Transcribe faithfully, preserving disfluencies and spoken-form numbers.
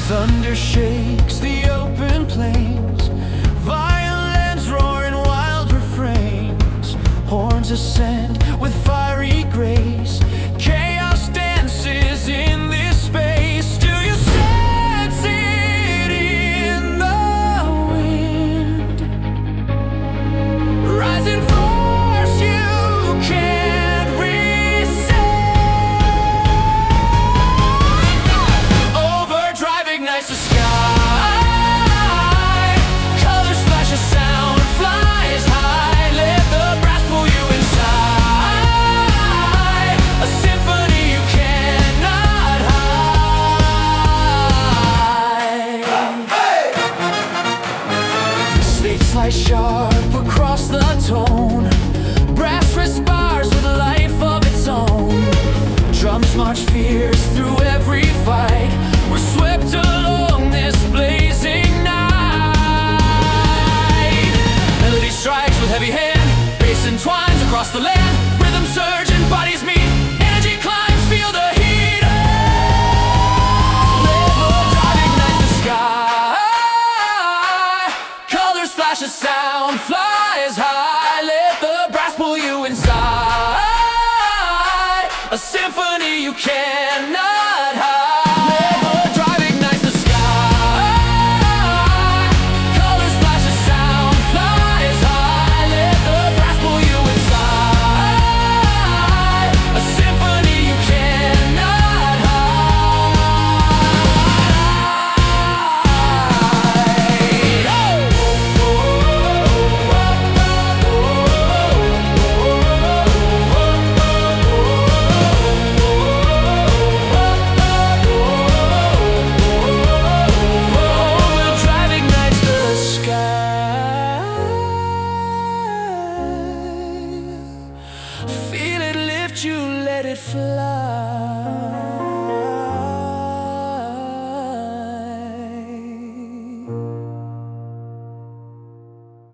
Thunder shakes the open plains, violins roar in wild refrains, horns ascend with fiery grace, chaos dances in this space. Do you sense it in the wind? Rising force you can't resist. Overdrive ignites the sky. Colors flash, a sound flies high. Let the brass pull you inside. A symphony you cannot hide. Slates lie sharp across the tone. Brass respires with life of its own. Drums march fierce through every fight. We're swept along this blazing night. Melody strikes with heavy hand, bass entwines across the land. Rhythm surge and bodies meet, energy climbs, feel the heat. Overdrive ignites the sky. Colors flash, a sound flies high. Let the brass pull you inside. A symphony you cannot hide. Overdrive ignites the sky. Colors flash, a sound flies high. Let the brass pull you inside. A symphony you cannot Overdrive ignites the sky. Feel it lift you, let it fly.